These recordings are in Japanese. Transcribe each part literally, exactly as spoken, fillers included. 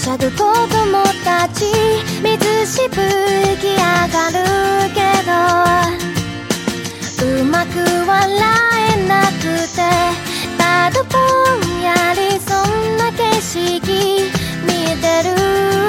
しゃぐ子供たち水しぶき上がるけどうまく笑えなくてただぼんやりそんな景色見てる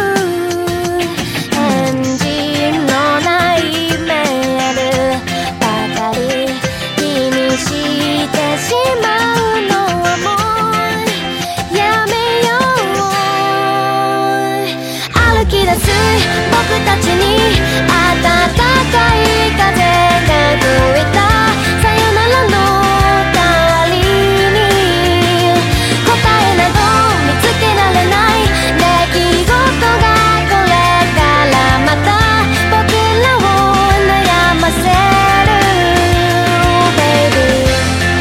返事のないメールばかり気にしてしまうのはもうやめよう歩き出す僕たちに暖かい風が吹いたさよならの代わりに答えなど見つけられない出来事がこれからまた僕らを悩ませる Baby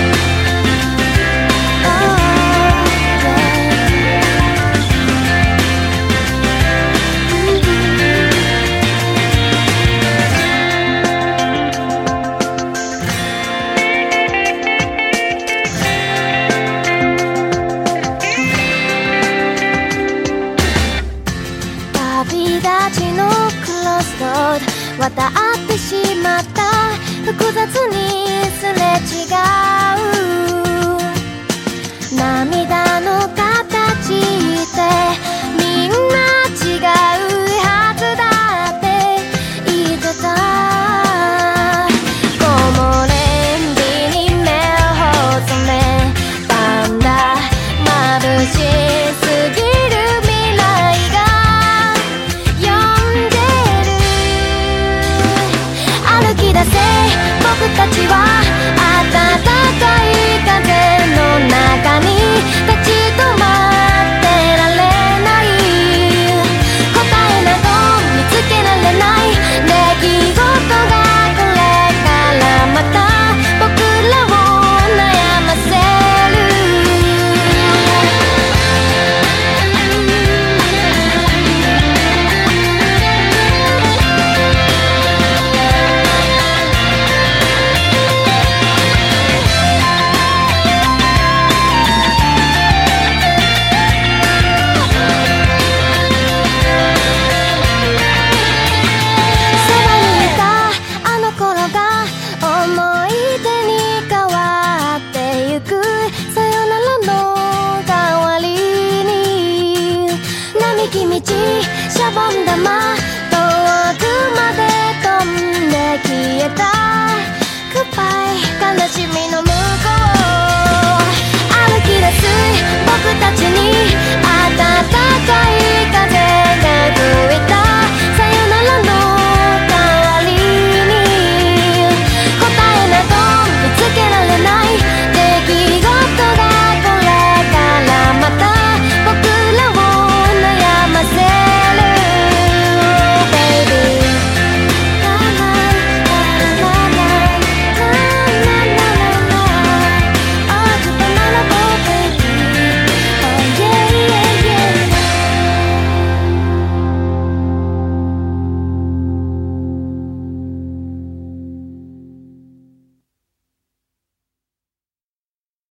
旅立ちのクロスロード渡ってしまった複雑にすれ違う涙の形ってみんな違うはずだって言ってた木漏れ日に目を細めたんだ眩しすぎる未来が歩き出せ僕たちは暖かい風の中に立ち止まってられない答えなど見つけられない出来事がこれからまた僕らを悩ませるシャボン玉遠くまで飛んで消えたグッバイ悲しみの向こう歩き出す僕たちに